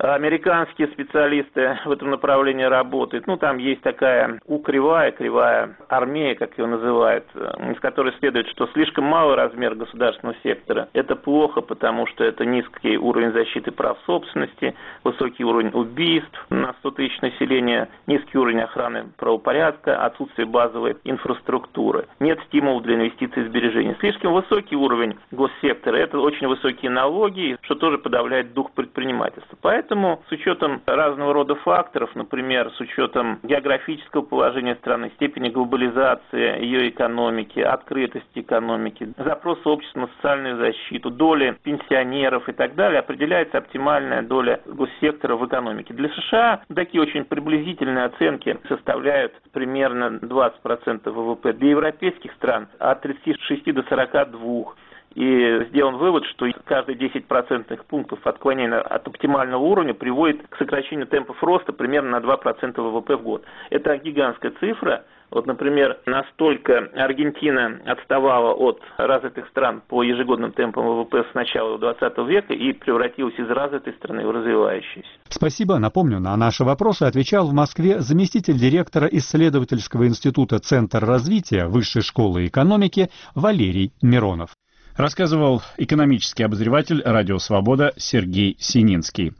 Американские специалисты в этом направлении работают. Там есть такая кривая армия, как ее называют, из которой следует, что слишком малый размер государственного сектора. Это плохо, потому что это низкий уровень защиты прав собственности, высокий уровень убийств на 100 тысяч населения, низкий уровень охраны правопорядка, отсутствие базовой инфраструктуры. Нет стимулов для инвестиций и сбережений. Слишком высокий уровень госсектора – это очень высокие налоги, что тоже подавляет дух предпринимательства. Поэтому с учетом разного рода факторов, например, с учетом географического положения страны, степени глобализации ее экономики, открытости экономики, запроса общества на социальную защиту, доли пенсионеров и так далее, определяется оптимальная доля госсектора в экономике. Для США такие очень приблизительные оценки составляют примерно 20% ВВП. Для европейских стран от 36 до 42%. И сделан вывод, что каждые 10 процентных пунктов отклонения от оптимального уровня приводит к сокращению темпов роста примерно на 2% ВВП в год. Это гигантская цифра. Например, настолько Аргентина отставала от развитых стран по ежегодным темпам ВВП с начала 20 века и превратилась из развитой страны в развивающуюся. Спасибо. Напомню, на наши вопросы отвечал в Москве заместитель директора исследовательского института «Центр развития Высшей школы экономики» Валерий Миронов. Рассказывал экономический обозреватель «Радио Свобода» Сергей Сининский.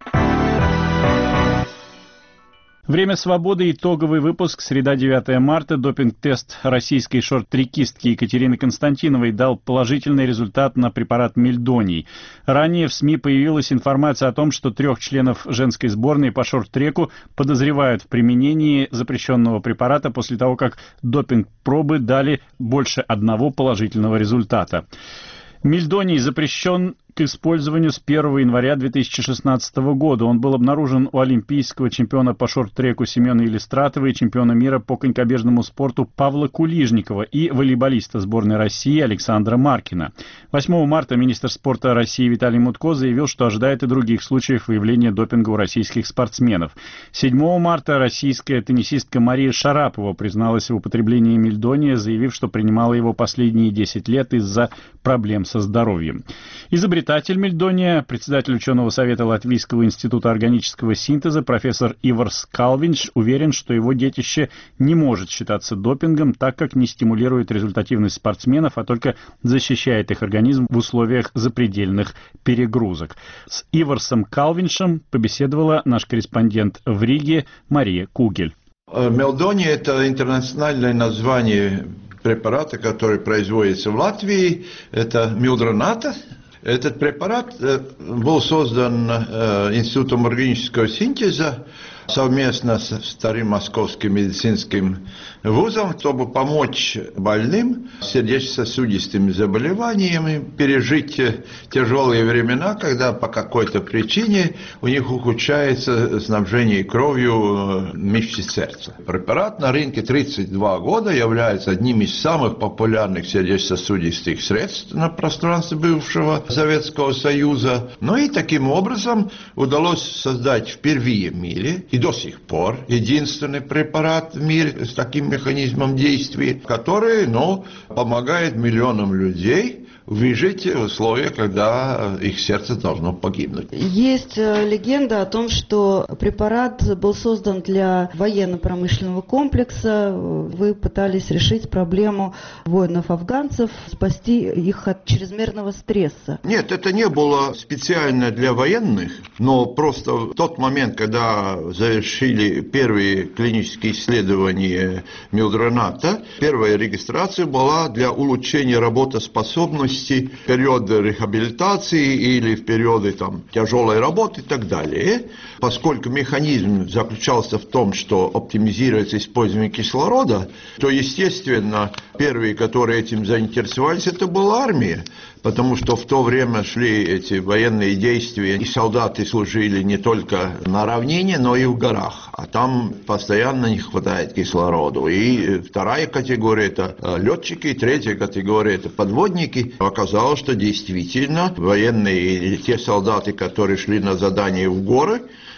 Время свободы. Итоговый выпуск. Среда, 9 марта. Допинг-тест российской шорт-трекистки Екатерины Константиновой дал положительный результат на препарат мельдоний. Ранее в СМИ появилась информация о том, что 3 членов женской сборной по шорт-треку подозревают в применении запрещенного препарата после того, как допинг-пробы дали больше одного положительного результата. Мельдоний запрещен к использованию с 1 января 2016 года. Он был обнаружен у олимпийского чемпиона по шорт-треку Семена Елистратова и чемпиона мира по конькобежному спорту Павла Кулижникова и волейболиста сборной России Александра Маркина. 8 марта министр спорта России Виталий Мутко заявил, что ожидает и других случаев выявления допинга у российских спортсменов. 7 марта российская теннисистка Мария Шарапова призналась в употреблении мельдония, заявив, что принимала его последние 10 лет из-за проблем со здоровьем. Изобретатель мельдония, председатель ученого совета Латвийского института органического синтеза профессор Иварс Калвинш уверен, что его детище не может считаться допингом, так как не стимулирует результативность спортсменов, а только защищает их организм в условиях запредельных перегрузок. С Иварсом Калвиншем побеседовала наш корреспондент в Риге Мария Кугель. Мельдоний – это интернациональное название препарата, который производится в Латвии. Это милдроната. Этот препарат был создан Институтом органического синтеза совместно с Старым Московским медицинским вузом, чтобы помочь больным с сердечно-сосудистыми заболеваниями пережить тяжелые времена, когда по какой-то причине у них ухудшается снабжение кровью мышц сердца. Препарат на рынке 32 года является одним из самых популярных сердечно-сосудистых средств на пространстве бывшего Советского Союза. Ну и таким образом удалось создать впервые в мире и до сих пор единственный препарат в мире с таким механизмом действия, который, помогает миллионам людей выжить в условиях, когда их сердце должно погибнуть. Есть легенда о том, что препарат был создан для военно-промышленного комплекса. Вы пытались решить проблему воинов-афганцев, спасти их от чрезмерного стресса. Нет, это не было специально для военных, но просто в тот момент, когда завершили первые клинические исследования милдроната, первая регистрация была для улучшения работоспособности в периоды рехабилитации или в периоды тяжелой работы и так далее. Поскольку механизм заключался в том, что оптимизируется использование кислорода, то, естественно, первые, которые этим заинтересовались, это была армия. Потому что в то время шли эти военные действия, и солдаты служили не только на равнине, но и в горах. А там постоянно не хватает кислорода. И вторая категория – это летчики, и третья категория – это подводники. Оказалось, что действительно военные, те солдаты, которые шли на задание в горы,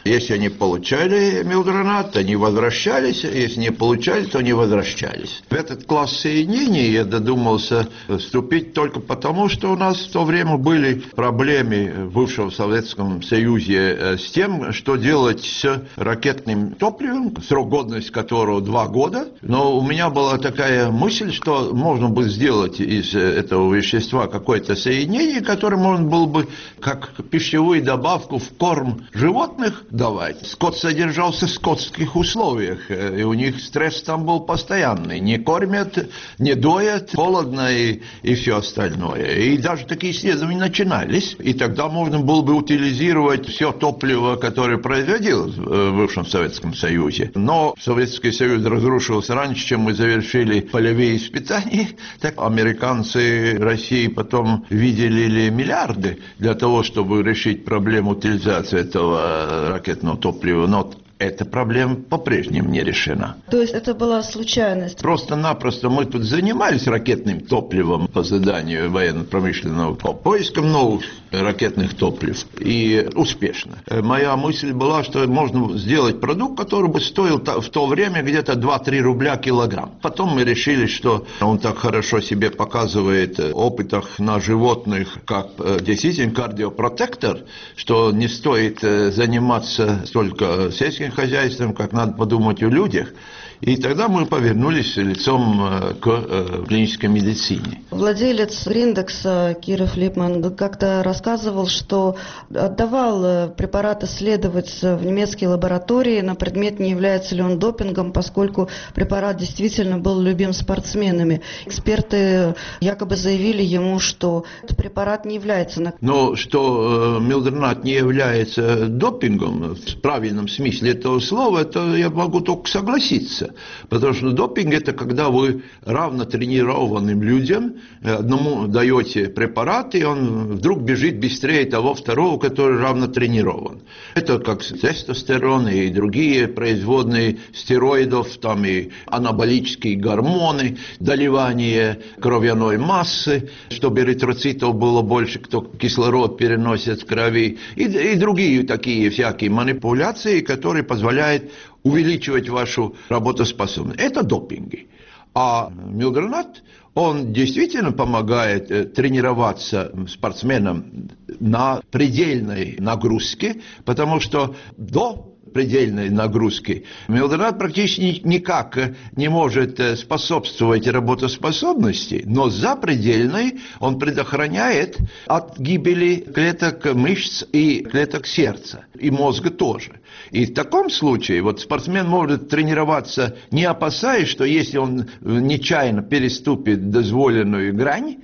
Если они получали милдронат, они возвращались, если не получали, то не возвращались. В этот класс соединений я додумался вступить только потому, что у нас в то время были проблемы в бывшем Советском Союзе с тем, что делать с ракетным топливом, срок годности которого 2 года. Но у меня была такая мысль, что можно бы сделать из этого вещества какое-то соединение, которое можно было бы как пищевую добавку в корм животных давать. Скот содержался в скотских условиях, и у них стресс там был постоянный. Не кормят, не доят, холодно и все остальное. И даже такие исследования начинались, и тогда можно было бы утилизировать все топливо, которое производилось в бывшем Советском Союзе. Но Советский Союз разрушился раньше, чем мы завершили полевые испытания. Так американцы России потом выделили миллиарды для того, чтобы решить проблему утилизации этого ракетного топлива. Но эта проблема по-прежнему не решена. То есть это была случайность? Просто-напросто мы тут занимались ракетным топливом по заданию военно-промышленного поиском новых ракетных топлив. И успешно. Моя мысль была, что можно сделать продукт, который бы стоил в то время где-то 2-3 рубля килограмм. Потом мы решили, что он так хорошо себе показывает в опытах на животных, как действительно кардиопротектор, что не стоит заниматься столько сельским хозяйством, как надо подумать о людях. И тогда мы повернулись лицом к клинической медицине. Владелец Гриндекса Киров Липман как-то рассказывал, что отдавал препарат исследовать в немецкие лаборатории на предмет, не является ли он допингом, поскольку препарат действительно был любим спортсменами. Эксперты якобы заявили ему, что этот препарат не является... Но что милдронат не является допингом в правильном смысле этого слова, это я могу только согласиться. Потому что допинг – это когда вы равно тренированным людям одному даете препарат, и он вдруг бежит быстрее того второго, который равно тренирован. Это как тестостерон и другие производные стероидов, там и анаболические гормоны, доливание кровяной массы, чтобы эритроцитов было больше, кто кислород переносит в крови, и другие такие всякие манипуляции, которые позволяют увеличивать вашу работоспособность. Это допинги. А милдронат, он действительно помогает тренироваться спортсменам на предельной нагрузке, потому что до предельной нагрузки милдронат практически никак не может способствовать работоспособности, но за предельной он предохраняет от гибели клеток мышц и клеток сердца, и мозга тоже. И в таком случае вот спортсмен может тренироваться, не опасаясь, что если он нечаянно переступит дозволенную грань,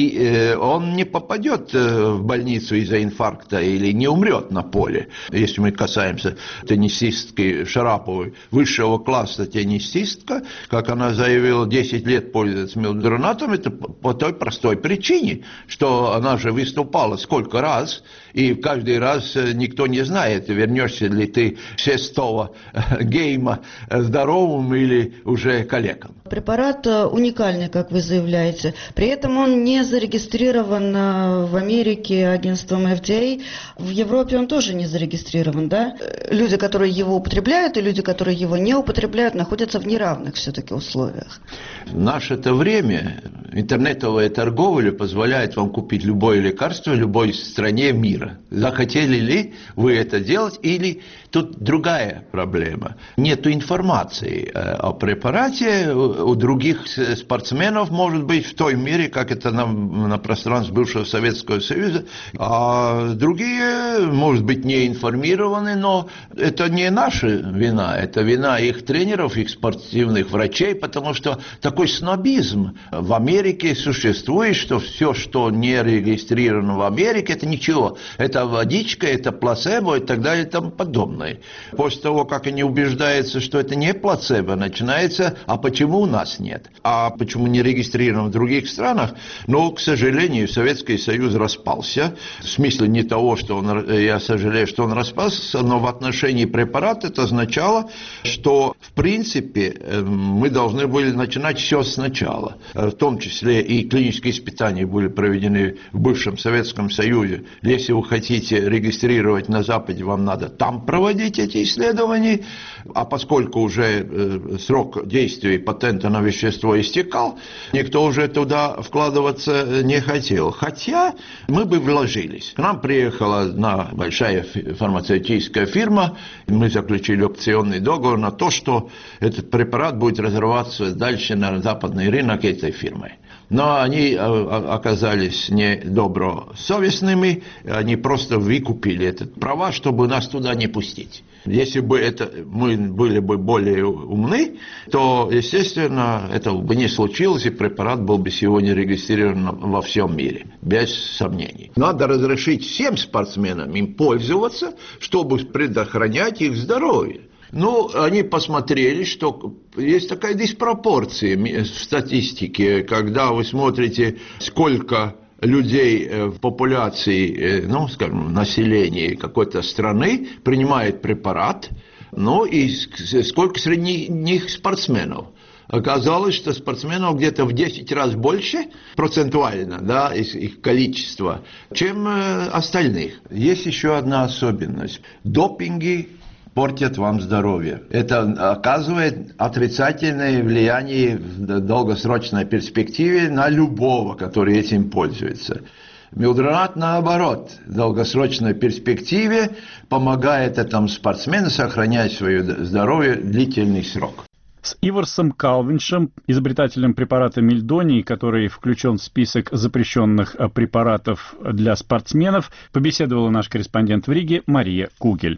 и он не попадет в больницу из-за инфаркта или не умрет на поле. Если мы касаемся теннисистки Шараповой, высшего класса теннисистка, как она заявила, 10 лет пользуется милдронатом, это по той простой причине, что она же выступала сколько раз, и каждый раз никто не знает, вернешься ли ты с 6-го гейма здоровым или уже калеком. Препарат уникальный, как вы заявляете. При этом он не зарегистрирован в Америке агентством FDA. В Европе он тоже не зарегистрирован, да? Люди, которые его употребляют, и люди, которые его не употребляют, находятся в неравных все-таки условиях. В наше-то время интернетовая торговля позволяет вам купить любое лекарство в любой стране мира. Захотели ли вы это делать, или тут другая проблема. Нету информации о препарате у других спортсменов, может быть, в той мере, как это на пространстве бывшего Советского Союза, а другие, может быть, не информированы, но это не наша вина, это вина их тренеров, их спортивных врачей, потому что такой снобизм в Америке существует, что все, что не регистрировано в Америке, это ничего, это водичка, это плацебо и так далее и тому подобное. После того, как они убеждаются, что это не плацебо, начинается, а почему у нас нет? А почему не регистрировано в других странах? Но, к сожалению, Советский Союз распался. В смысле не того, что я сожалею, что он распался, но в отношении препарат, это означало, что в принципе мы должны были начинать все сначала. В том числе и клинические испытания были проведены в бывшем Советском Союзе. Если вы хотите регистрировать на Западе, вам надо там проводить эти исследования. А поскольку уже срок действия патента на вещество истекал, никто уже туда вкладываться не хотел. Хотя мы бы вложились. К нам приехала одна большая фармацевтическая фирма, мы заключили опционный договор на то, что этот препарат будет разрываться дальше на западный рынок этой фирмой. Но они оказались недобросовестными, они просто выкупили этот права, чтобы нас туда не пустить. Если бы мы были бы более умны, то, естественно, это бы не случилось, и препарат был бы сегодня регистрирован во всем мире, без сомнений. Надо разрешить всем спортсменам им пользоваться, чтобы предохранять их здоровье. Ну, они посмотрели, что есть такая диспропорция в статистике, когда вы смотрите, сколько людей в популяции, ну, скажем, населения какой-то страны принимает препарат, ну, и сколько среди них спортсменов. Оказалось, что спортсменов где-то в 10 раз больше процентуально, да, их количество, чем остальных. Есть еще одна особенность. Допинги портят вам здоровье. Это оказывает отрицательное влияние в долгосрочной перспективе на любого, который этим пользуется. Милдронат, наоборот, в долгосрочной перспективе помогает этому спортсмену сохранять свое здоровье длительный срок. С Иворсом Калвиншем, изобретателем препарата мельдоний, который включен в список запрещенных препаратов для спортсменов, побеседовала наш корреспондент в Риге Мария Кугель.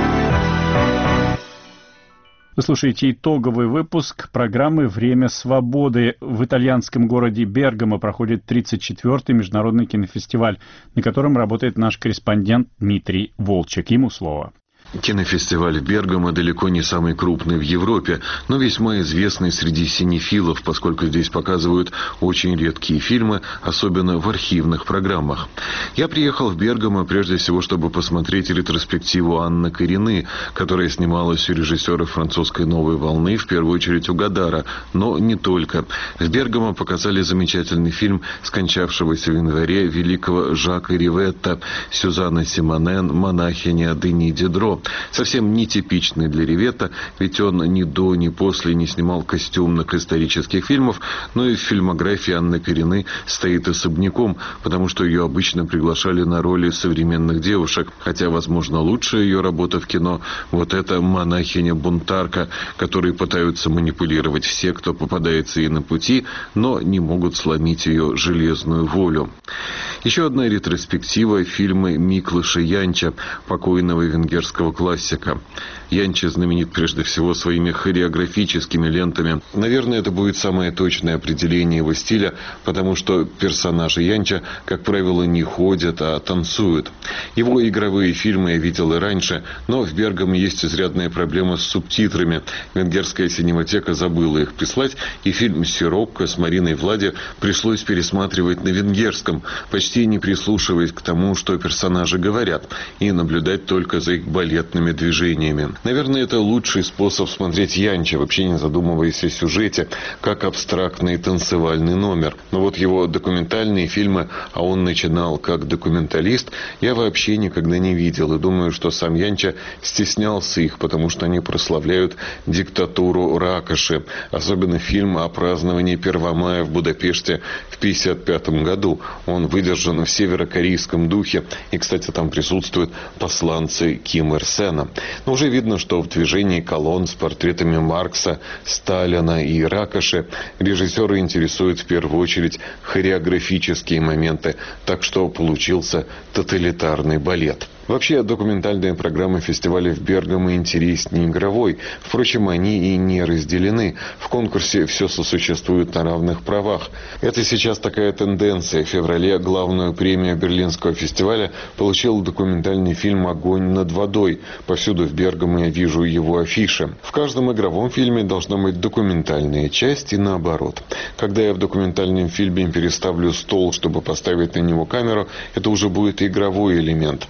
Вы слушаете итоговый выпуск программы «Время свободы». В итальянском городе Бергамо проходит 34-й международный кинофестиваль, на котором работает наш корреспондент Дмитрий Волчек. Ему слово. Кинофестиваль в Бергамо далеко не самый крупный в Европе, но весьма известный среди синефилов, поскольку здесь показывают очень редкие фильмы, особенно в архивных программах. Я приехал в Бергамо прежде всего, чтобы посмотреть ретроспективу Анны Карены, которая снималась у режиссера французской «Новой волны», в первую очередь у Годара, но не только. В Бергамо показали замечательный фильм скончавшегося в январе великого Жака Риветта «Сюзанна Симонен. Монахиня Дени Дидро». Совсем нетипичный для Риветта, ведь он ни до, ни после не снимал костюмных исторических фильмов, но и в фильмографии Анны Карены стоит особняком, потому что ее обычно приглашали на роли современных девушек, хотя, возможно, лучшая ее работа в кино – вот эта монахиня-бунтарка, которой пытаются манипулировать все, кто попадается ей на пути, но не могут сломить ее железную волю. Еще одна ретроспектива – фильмы Миклоша Янча, покойного венгерского классика. Янча знаменит прежде всего своими хореографическими лентами. Наверное, это будет самое точное определение его стиля, потому что персонажи Янча, как правило, не ходят, а танцуют. Его игровые фильмы я видел и раньше, но в Бергамо есть изрядная проблема с субтитрами. Венгерская синематека забыла их прислать, и фильм «Сирокко» с Мариной Влади пришлось пересматривать на венгерском, почти не прислушиваясь к тому, что персонажи говорят, и наблюдать только за их балетными движениями. Наверное, это лучший способ смотреть Янча, вообще не задумываясь о сюжете, как абстрактный танцевальный номер. Но вот его документальные фильмы, а он начинал как документалист, я вообще никогда не видел. И думаю, что сам Янча стеснялся их, потому что они прославляют диктатуру Ракоши. Особенно фильм о праздновании 1 мая в Будапеште в 1955 году. Он выдержан в северокорейском духе. И, кстати, там присутствуют посланцы Ким Ир Сена. Но уже видно, что в движении колонн с портретами Маркса, Сталина и Ракоши режиссеры интересуют в первую очередь хореографические моменты, так что получился тоталитарный балет. Вообще, документальные программы фестиваля в Бергамо интереснее игровой. Впрочем, они и не разделены. В конкурсе все сосуществует на равных правах. Это сейчас такая тенденция. В феврале главную премию Берлинского фестиваля получил документальный фильм «Огонь над водой». Повсюду в Бергамо я вижу его афиши. В каждом игровом фильме должна быть документальная часть и наоборот. Когда я в документальном фильме переставлю стол, чтобы поставить на него камеру, это уже будет игровой элемент. Так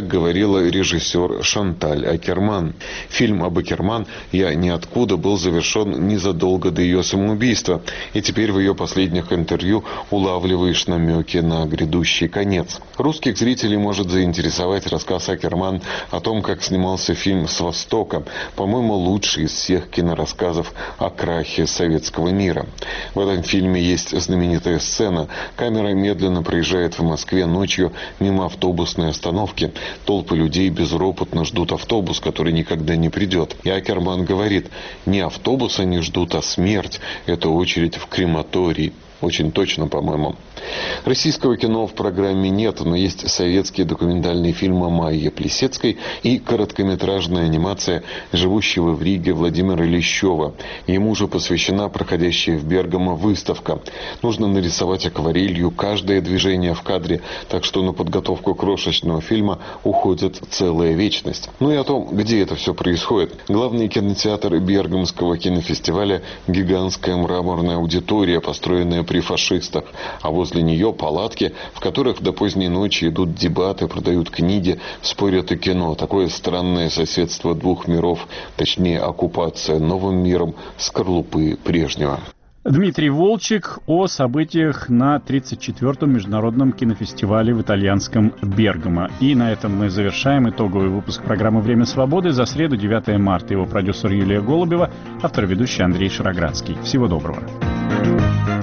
Так говорила режиссер Шанталь Акерман. Фильм об Акерман «Я ниоткуда» был завершен незадолго до ее самоубийства, и теперь в ее последних интервью улавливаешь намеки на грядущий конец. Русских зрителей может заинтересовать рассказ Акерман о том, как снимался фильм «С Востока», по-моему, лучший из всех кинорассказов о крахе советского мира. В этом фильме есть знаменитая сцена. Камера медленно проезжает в Москве ночью мимо автобусной остановки. Толпы людей безропотно ждут автобус, который никогда не придет. И Акерман говорит: не автобус они ждут, а смерть. Это очередь в крематорий. Очень точно, по-моему. Российского кино в программе нет, но есть советские документальные фильмы Майи Плисецкой и короткометражная анимация живущего в Риге Владимира Лещева. Ему же посвящена проходящая в Бергамо выставка. Нужно нарисовать акварелью каждое движение в кадре, так что на подготовку крошечного фильма уходит целая вечность. Ну и о том, где это все происходит. Главный кинотеатр Бергамского кинофестиваля – гигантская мраморная аудитория, построенная при фашистах, а возле нее палатки, в которых до поздней ночи идут дебаты, продают книги, спорят о кино. Такое странное соседство двух миров, точнее оккупация новым миром скорлупы прежнего. Дмитрий Волчек о событиях на 34-м международном кинофестивале в итальянском Бергамо. И на этом мы завершаем итоговый выпуск программы «Время свободы» за среду, 9 марта. Его продюсер Юлия Голубева, автор-ведущий Андрей Шароградский. Всего доброго.